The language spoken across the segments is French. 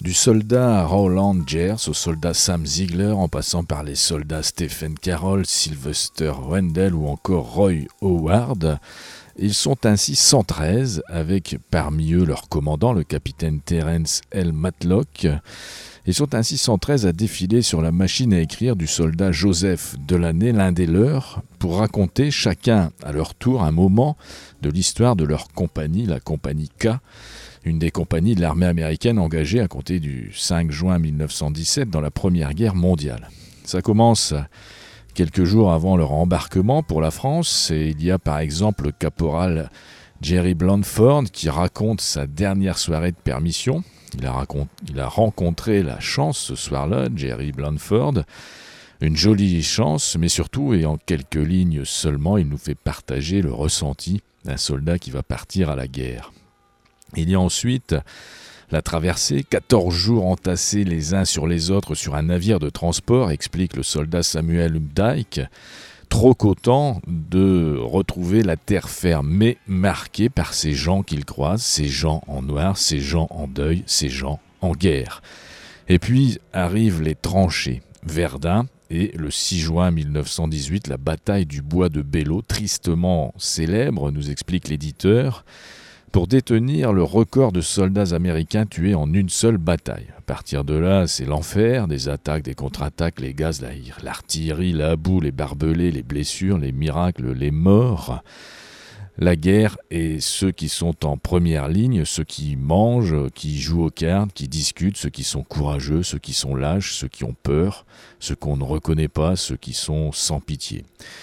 Du soldat Rowland Gers au soldat Sam Ziegler, en passant par les soldats Stephen Carroll, Sylvester Wendell ou encore Roy Howard, ils sont ainsi 113, avec parmi eux leur commandant, le capitaine Terence L. Matlock. Ils sont ainsi 113 à défiler sur la machine à écrire du soldat Joseph Delaney, l'un des leurs, pour raconter chacun à leur tour un moment de l'histoire de leur compagnie, la compagnie K, une des compagnies de l'armée américaine engagée à compter du 5 juin 1917 dans la Première Guerre mondiale. Ça commence quelques jours avant leur embarquement pour la France, et il y a par exemple le caporal Jerry Blanford qui raconte sa dernière soirée de permission. Il a rencontré la chance ce soir-là, Jerry Blanford, une jolie chance, mais surtout, et en quelques lignes seulement, il nous fait partager le ressenti d'un soldat qui va partir à la guerre. Il y a ensuite la traversée, 14 jours entassés les uns sur les autres sur un navire de transport, explique le soldat Samuel Updike, trop content de retrouver la terre ferme, mais marquée par ces gens qu'il croise, ces gens en noir, ces gens en deuil, ces gens en guerre. Et puis arrivent les tranchées, Verdun, et le 6 juin 1918, la bataille du bois de Belleau, tristement célèbre, nous explique l'éditeur, pour détenir le record de soldats américains tués en une seule bataille. À partir de là, c'est l'enfer, des attaques, des contre-attaques, les gaz, l'artillerie, la boue, les barbelés, les blessures, les miracles, les morts. La guerre et ceux qui sont en première ligne, ceux qui mangent, qui jouent aux cartes, qui discutent, ceux qui sont courageux, ceux qui sont lâches, ceux qui ont peur, ceux qu'on ne reconnaît pas, ceux qui sont sans pitié.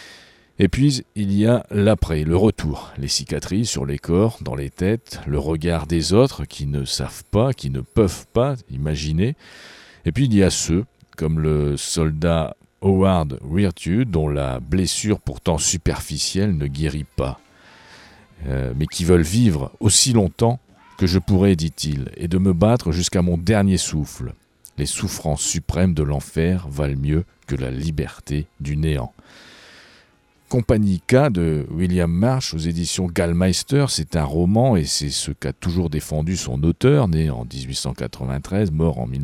Et puis, il y a l'après, le retour, les cicatrices sur les corps, dans les têtes, le regard des autres qui ne savent pas, qui ne peuvent pas imaginer. Et puis, il y a ceux, comme le soldat Howard Virtue, dont la blessure pourtant superficielle ne guérit pas, mais qui veulent vivre aussi longtemps que je pourrai, dit-il, et de me battre jusqu'à mon dernier souffle. Les souffrances suprêmes de l'enfer valent mieux que la liberté du néant. Compagnie K de William Marsh aux éditions Gallmeister, c'est un roman et c'est ce qu'a toujours défendu son auteur, né en 1893, mort en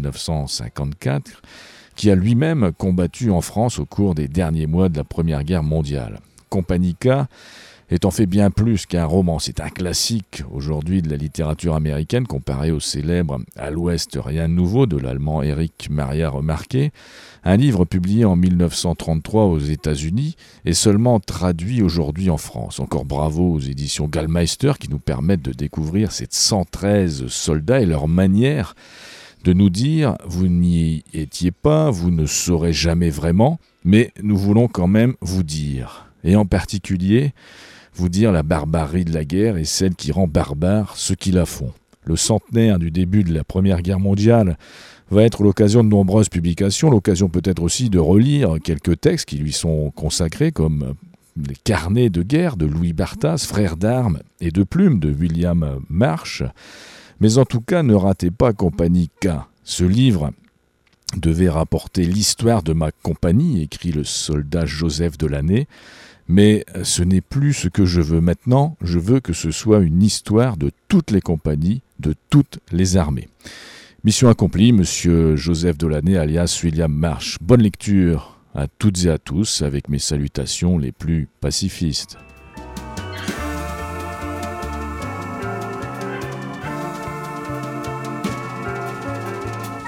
1954, qui a lui-même combattu en France au cours des derniers mois de la Première Guerre mondiale. Compagnie K est en fait bien plus qu'un roman, c'est un classique aujourd'hui de la littérature américaine comparé au célèbre « À l'Ouest, rien de nouveau » de l'allemand Erich Maria Remarque, un livre publié en 1933 aux États-Unis et seulement traduit aujourd'hui en France. Encore bravo aux éditions Gallmeister qui nous permettent de découvrir ces 113 soldats et leur manière de nous dire « vous n'y étiez pas, vous ne saurez jamais vraiment, mais nous voulons quand même vous dire ». Et en particulier, vous dire la barbarie de la guerre et celle qui rend barbare ceux qui la font. Le centenaire du début de la Première Guerre mondiale va être l'occasion de nombreuses publications, l'occasion peut-être aussi de relire quelques textes qui lui sont consacrés, comme les carnets de guerre de Louis Barthas, frère d'armes et de plumes de William Marsh. Mais en tout cas, ne ratez pas Compagnie K. Ce livre devait rapporter l'histoire de ma compagnie, écrit le soldat Joseph Delaney. Mais ce n'est plus ce que je veux maintenant, je veux que ce soit une histoire de toutes les compagnies, de toutes les armées. Mission accomplie, monsieur Joseph Delaney alias William Marsh. Bonne lecture à toutes et à tous avec mes salutations les plus pacifistes.